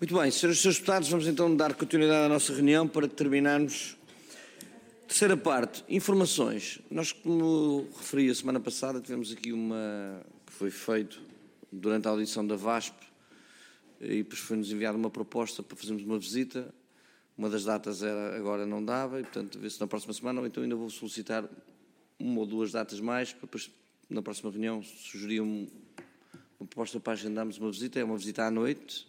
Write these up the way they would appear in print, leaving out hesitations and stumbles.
Muito bem, senhores e senhores deputados, vamos então dar continuidade à nossa reunião para terminarmos. Terceira parte, informações. Nós, como referi a semana passada, tivemos aqui que foi feito durante a audição da VASP e depois foi-nos enviada uma proposta para fazermos uma visita. Uma das datas agora não dava e, portanto, vê-se na próxima semana, ou então ainda vou solicitar uma ou duas datas mais, para depois, na próxima reunião, sugerir uma proposta para agendarmos uma visita. É uma visita à noite,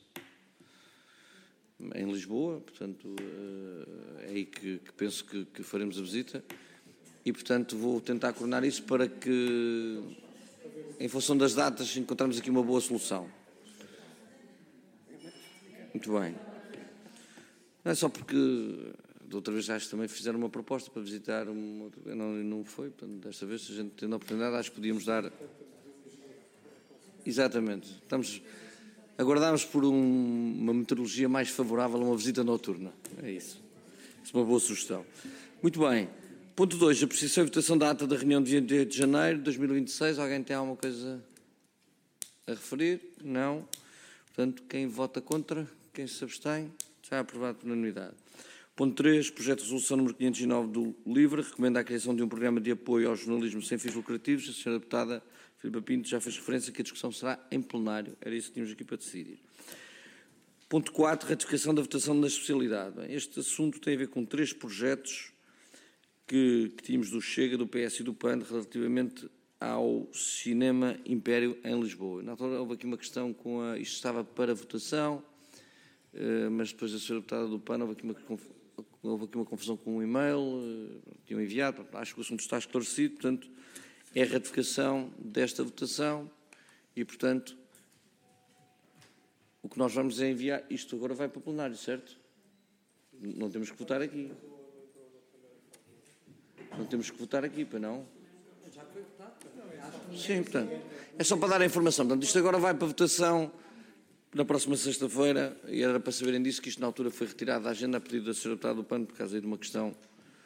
em Lisboa, portanto, é aí que penso que faremos a visita e, portanto, vou tentar coordenar isso para que, em função das datas, encontrarmos aqui uma boa solução. Muito bem. Não é só porque, da outra vez, acho que também fizeram uma proposta para visitar não foi, portanto, desta vez, se a gente tendo a oportunidade, acho que podíamos dar... Exatamente. Aguardámos por uma meteorologia mais favorável a uma visita noturna. É isso. Isso é uma boa sugestão. Muito bem. Ponto 2. Apreciação e votação da ata da reunião de 28 de janeiro de 2026. Alguém tem alguma coisa a referir? Não. Portanto, quem vota contra? Quem se abstém? Já é aprovado por unanimidade. Ponto 3. Projeto de resolução número 509 do LIVRE. Recomenda a criação de um programa de apoio ao jornalismo sem fins lucrativos. A senhora deputada Filipa Pinto já fez referência que a discussão será em plenário. Era isso que tínhamos aqui para decidir. Ponto 4. Ratificação da votação da especialidade. Bem, este assunto tem a ver com 3 projetos que tínhamos do Chega, do PS e do PAN relativamente ao Cinema Império em Lisboa. Na altura houve aqui uma questão isto estava para votação, mas depois a senhora deputada do PAN houve aqui uma confusão com um e-mail, tinham enviado, acho que o assunto está esclarecido, portanto, é a ratificação desta votação e, portanto, o que nós vamos é enviar, isto agora vai para o plenário, certo? Não temos que votar aqui. Não temos que votar aqui, para não? Já foi votado? Sim, portanto, é só para dar a informação. Portanto, isto agora vai para votação na próxima sexta-feira e era para saberem disso que isto na altura foi retirado da agenda a pedido da senhora deputada do PAN por causa de uma questão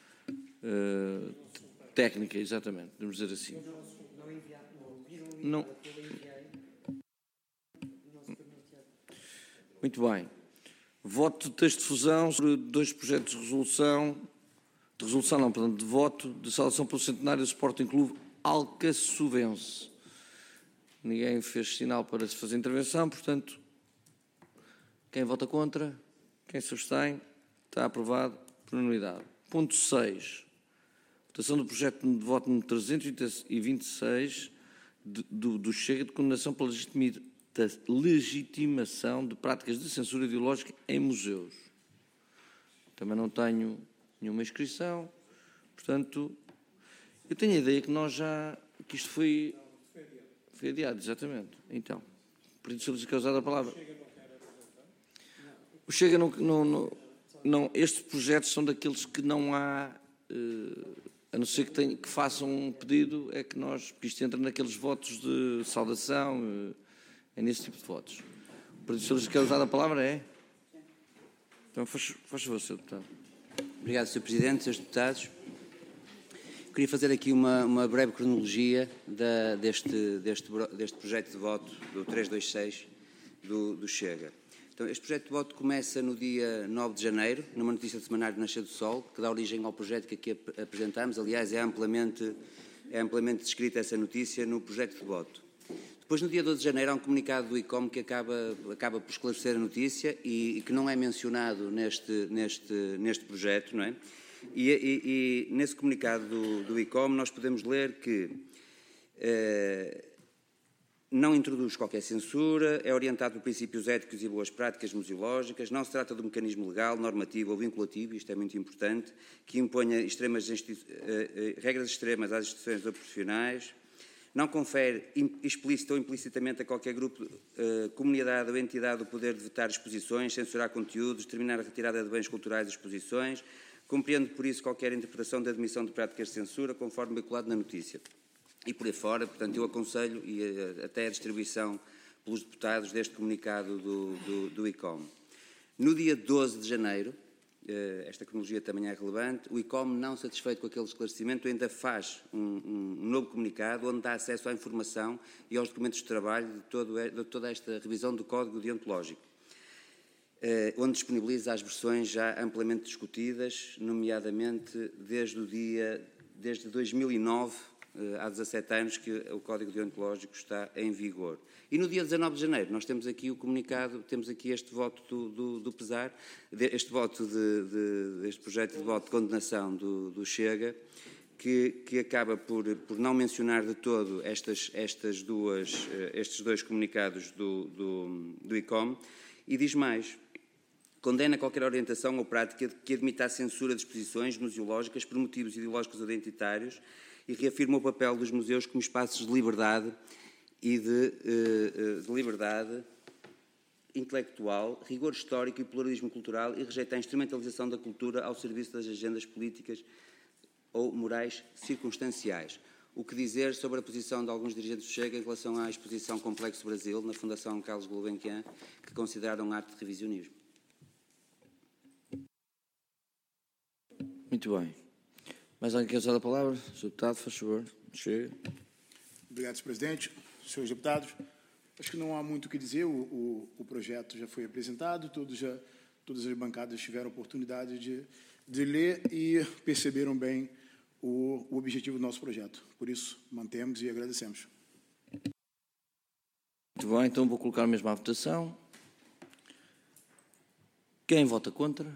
técnica, exatamente, podemos dizer assim. Não. Muito bem. Voto de texto de fusão sobre 2 projetos de voto de saudação pelo centenário do Sporting Clube Alcaçuvense. Ninguém fez sinal para se fazer intervenção, portanto, quem vota contra, quem se abstém, está aprovado por unanimidade. Ponto 6. Votação do projeto de voto número 326 do Chega de condenação pela legitimação de práticas de censura ideológica em museus. Também não tenho nenhuma inscrição, portanto, eu tenho a ideia que isto foi adiado, exatamente. Então, por isso que é usada a palavra. O Chega não, estes projetos são daqueles que não há, a não ser que façam um pedido, é que isto entra naqueles votos de saudação, é nesse tipo de votos. Por isso que é usada a palavra, é? Então, faz favor, Sr. Deputado. Obrigado, Sr. Presidente, Srs. Deputados. Queria fazer aqui uma breve cronologia deste projeto de voto do 326 do Chega. Então, este projeto de voto começa no dia 9 de janeiro, numa notícia de semanário Nascer do Sol, que dá origem ao projeto que aqui apresentamos. Aliás, é amplamente descrita essa notícia no projeto de voto. Depois, no dia 12 de janeiro, há um comunicado do ICOM que acaba por esclarecer a notícia e que não é mencionado neste projeto, não é? E nesse comunicado do ICOM nós podemos ler que não introduz qualquer censura, é orientado por princípios éticos e boas práticas museológicas, não se trata de um mecanismo legal, normativo ou vinculativo, isto é muito importante, que imponha regras extremas às instituições ou profissionais, não confere explícita ou implicitamente a qualquer grupo, comunidade ou entidade o poder de vetar exposições, censurar conteúdos, determinar a retirada de bens culturais de exposições, compreende por isso qualquer interpretação da admissão de práticas de censura, conforme vinculado na notícia. E por aí fora, portanto, eu aconselho até a distribuição pelos deputados deste comunicado do ICOM. No dia 12 de janeiro, esta cronologia também é relevante, o ICOM, não satisfeito com aquele esclarecimento, ainda faz um novo comunicado onde dá acesso à informação e aos documentos de trabalho de toda esta revisão do Código Deontológico. onde disponibiliza as versões já amplamente discutidas, nomeadamente desde 2009, há 17 anos que o Código deontológico está em vigor. E no dia 19 de janeiro nós temos aqui o comunicado, temos aqui este voto do pesar, este projeto de voto de condenação do Chega, que acaba por não mencionar de todo estes dois comunicados do ICOM, e diz mais: condena qualquer orientação ou prática que admita a censura de exposições museológicas por motivos ideológicos ou identitários, e reafirma o papel dos museus como espaços de liberdade e de liberdade intelectual, rigor histórico e pluralismo cultural, e rejeita a instrumentalização da cultura ao serviço das agendas políticas ou morais circunstanciais. O que dizer sobre a posição de alguns dirigentes do Chega em relação à exposição Complexo Brasil, na Fundação Carlos Gulbenkian, que consideraram um ato de revisionismo? Muito bem. Mais alguém quer usar a palavra? Sr. Deputado, faz favor. Chega. Obrigado, Sr. Presidente. Senhores deputados, acho que não há muito o que dizer. O projeto já foi apresentado, todas as bancadas tiveram a oportunidade de ler e perceberam bem o objetivo do nosso projeto. Por isso, mantemos e agradecemos. Muito bem, então vou colocar mesmo à votação. Quem vota contra?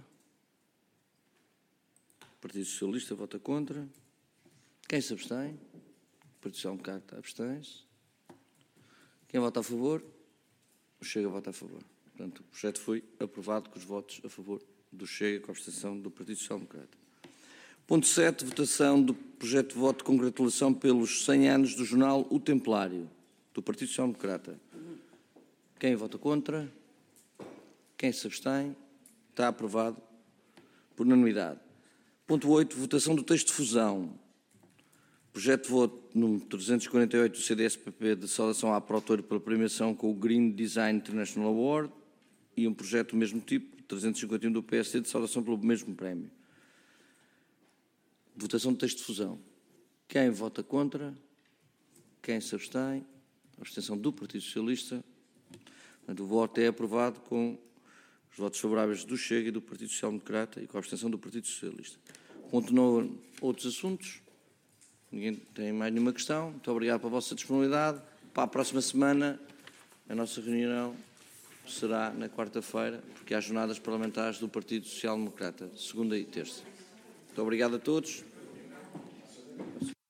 O Partido Socialista vota contra. Quem se abstém? O Partido Social Democrata abstém-se. Quem vota a favor? O Chega vota a favor. Portanto, o projeto foi aprovado com os votos a favor do Chega, com a abstenção do Partido Social Democrata. Ponto 7, votação do projeto de voto de congratulação pelos 100 anos do jornal O Templário, do Partido Social Democrata. Quem vota contra? Quem se abstém? Está aprovado por unanimidade. Ponto 8, votação do texto de fusão. Projeto de voto número 348 do CDS-PP de saudação à pró-autor pela premiação com o Green Design International Award, e um projeto do mesmo tipo, 351 do PSD, de saudação pelo mesmo prémio. Votação do texto de fusão. Quem vota contra? Quem se abstém? A abstenção do Partido Socialista. Portanto, o voto é aprovado com os votos favoráveis do Chega e do Partido Social Democrata e com a abstenção do Partido Socialista. Ponto 9, outros assuntos. Ninguém tem mais nenhuma questão. Muito obrigado pela vossa disponibilidade. Para a próxima semana, a nossa reunião será na quarta-feira, porque há jornadas parlamentares do Partido Social Democrata, segunda e terça. Muito obrigado a todos.